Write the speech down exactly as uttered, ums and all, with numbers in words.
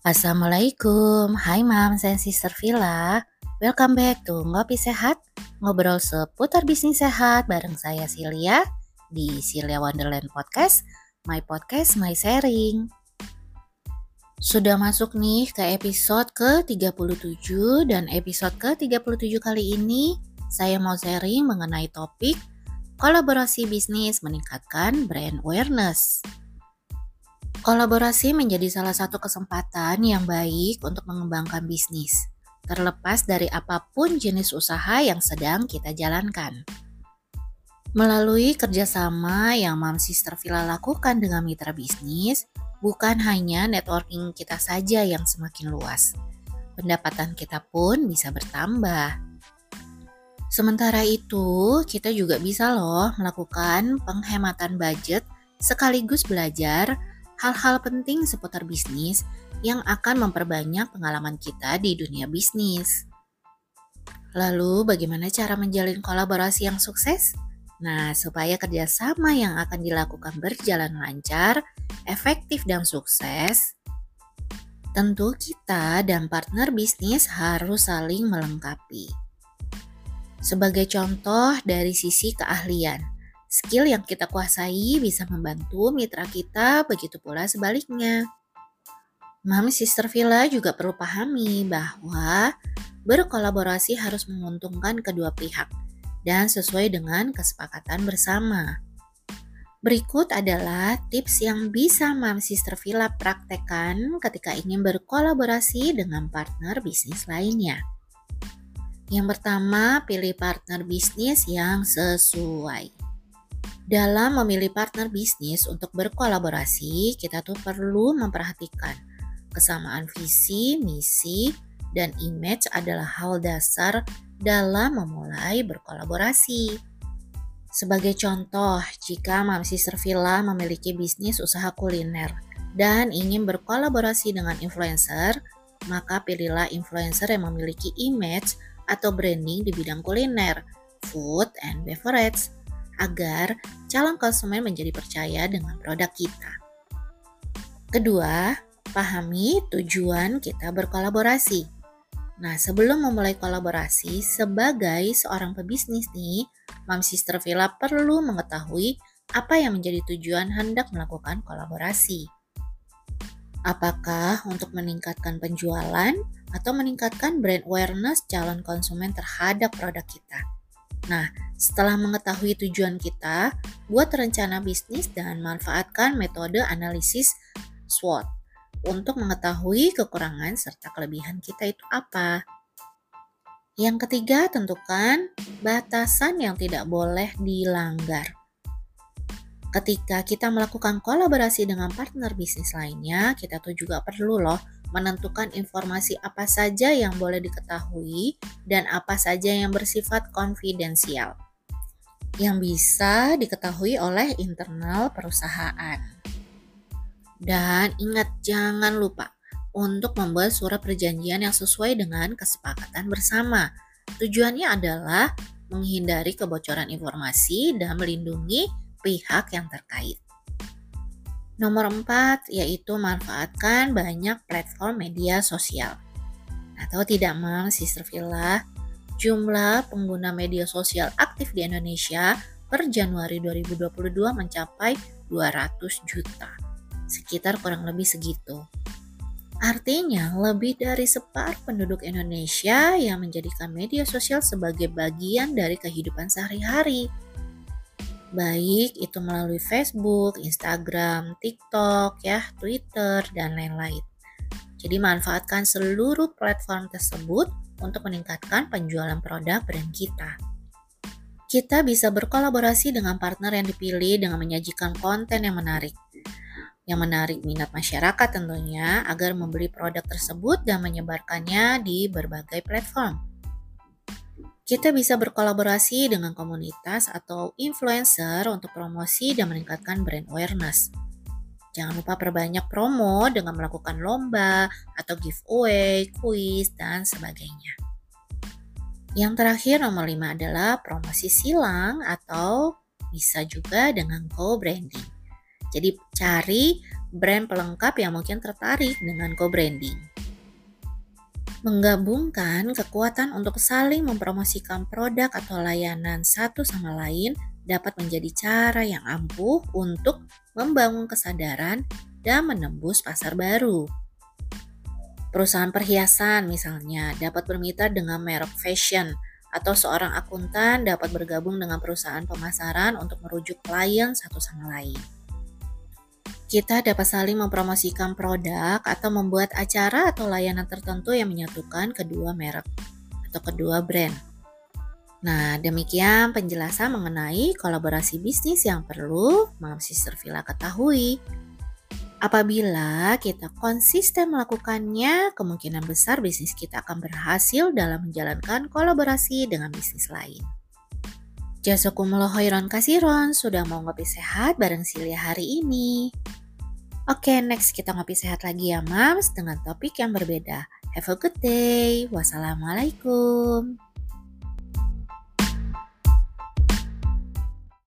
Assalamualaikum, hai Mams and Sister Villa. Welcome back to Ngopi Sehat, ngobrol seputar bisnis sehat bareng saya Silia di Silia Wonderland Podcast, my podcast, my sharing. Sudah masuk nih ke episode ke tiga puluh tujuh dan episode ke tiga puluh tujuh kali ini saya mau sharing mengenai topik kolaborasi bisnis meningkatkan brand awareness. Kolaborasi menjadi salah satu kesempatan yang baik untuk mengembangkan bisnis, terlepas dari apapun jenis usaha yang sedang kita jalankan. Melalui kerjasama yang Mom Sister Villa lakukan dengan mitra bisnis, bukan hanya networking kita saja yang semakin luas, pendapatan kita pun bisa bertambah. Sementara itu, kita juga bisa loh melakukan penghematan budget sekaligus belajar hal-hal penting seputar bisnis yang akan memperbanyak pengalaman kita di dunia bisnis. Lalu bagaimana cara menjalin kolaborasi yang sukses? Nah, supaya kerjasama yang akan dilakukan berjalan lancar, efektif dan sukses, tentu kita dan partner bisnis harus saling melengkapi. Sebagai contoh dari sisi keahlian, skill yang kita kuasai bisa membantu mitra kita, begitu pula sebaliknya. Mami Sister Villa juga perlu pahami bahwa berkolaborasi harus menguntungkan kedua pihak dan sesuai dengan kesepakatan bersama. Berikut adalah tips yang bisa Mami Sister Villa praktekkan ketika ingin berkolaborasi dengan partner bisnis lainnya. Yang pertama, pilih partner bisnis yang sesuai. Dalam memilih partner bisnis untuk berkolaborasi, kita tuh perlu memperhatikan kesamaan visi, misi, dan image adalah hal dasar dalam memulai berkolaborasi. Sebagai contoh, jika Mom Sister Villa memiliki bisnis usaha kuliner dan ingin berkolaborasi dengan influencer, maka pilihlah influencer yang memiliki image atau branding di bidang kuliner, food and beverage, agar calon konsumen menjadi percaya dengan produk kita. Kedua, pahami tujuan kita berkolaborasi. Nah, sebelum memulai kolaborasi, sebagai seorang pebisnis nih, Mom Sister Villa perlu mengetahui apa yang menjadi tujuan hendak melakukan kolaborasi. Apakah untuk meningkatkan penjualan atau meningkatkan brand awareness calon konsumen terhadap produk kita? Nah, setelah mengetahui tujuan kita, buat rencana bisnis dan manfaatkan metode analisis SWOT untuk mengetahui kekurangan serta kelebihan kita itu apa. Yang ketiga, tentukan batasan yang tidak boleh dilanggar. Ketika kita melakukan kolaborasi dengan partner bisnis lainnya, kita tuh juga perlu loh menentukan informasi apa saja yang boleh diketahui dan apa saja yang bersifat konfidensial yang bisa diketahui oleh internal perusahaan. Dan ingat, jangan lupa untuk membuat surat perjanjian yang sesuai dengan kesepakatan bersama. Tujuannya adalah menghindari kebocoran informasi dan melindungi pihak yang terkait. Nomor empat, yaitu manfaatkan banyak platform media sosial. Atau tidak, Mom Sister Villa, jumlah pengguna media sosial aktif di Indonesia per Januari dua ribu dua puluh dua mencapai dua ratus juta. Sekitar kurang lebih segitu. Artinya, lebih dari separuh penduduk Indonesia yang menjadikan media sosial sebagai bagian dari kehidupan sehari-hari. Baik itu melalui Facebook, Instagram, TikTok, ya, Twitter, dan lain-lain. Jadi manfaatkan seluruh platform tersebut untuk meningkatkan penjualan produk brand kita. Kita bisa berkolaborasi dengan partner yang dipilih dengan menyajikan konten yang menarik. Yang menarik minat masyarakat tentunya agar membeli produk tersebut dan menyebarkannya di berbagai platform. Kita bisa berkolaborasi dengan komunitas atau influencer untuk promosi dan meningkatkan brand awareness. Jangan lupa perbanyak promo dengan melakukan lomba atau giveaway, kuis, dan sebagainya. Yang terakhir, nomor lima adalah promosi silang atau bisa juga dengan co-branding. Jadi cari brand pelengkap yang mungkin tertarik dengan co-branding. Menggabungkan kekuatan untuk saling mempromosikan produk atau layanan satu sama lain dapat menjadi cara yang ampuh untuk membangun kesadaran dan menembus pasar baru. Perusahaan perhiasan misalnya dapat bermitra dengan merek fashion, atau seorang akuntan dapat bergabung dengan perusahaan pemasaran untuk merujuk klien satu sama lain. Kita dapat saling mempromosikan produk atau membuat acara atau layanan tertentu yang menyatukan kedua merek atau kedua brand. Nah, demikian penjelasan mengenai kolaborasi bisnis yang perlu Mom Sister Villa ketahui. Apabila kita konsisten melakukannya, kemungkinan besar bisnis kita akan berhasil dalam menjalankan kolaborasi dengan bisnis lain. Jazakumullah khairan kasiron sudah mau ngopi sehat bareng Silia hari ini. Oke, next kita ngopi sehat lagi ya Mams dengan topik yang berbeda. Have a good day. Wassalamualaikum.